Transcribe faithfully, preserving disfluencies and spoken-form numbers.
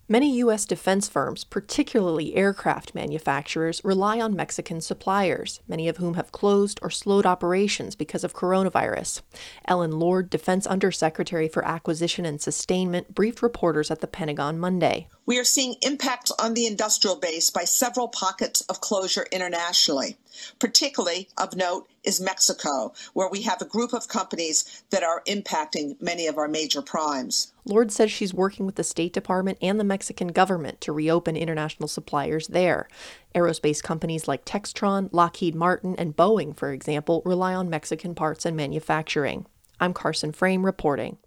Many U S defense firms, particularly aircraft manufacturers, rely on Mexican suppliers, many of whom have closed or slowed operations because of coronavirus. Ellen Lord, Defense Undersecretary for Acquisition and Sustainment, briefed reporters at the Pentagon Monday. We are seeing impacts on the industrial base by several pockets of closure internationally. Particularly of note is Mexico, where we have a group of companies that are impacting many of our major primes. Lord says she's working with the State Department and the Mexican government to reopen international suppliers there. Aerospace companies like Textron, Lockheed Martin, and Boeing, for example, rely on Mexican parts and manufacturing. I'm Carson Frame reporting.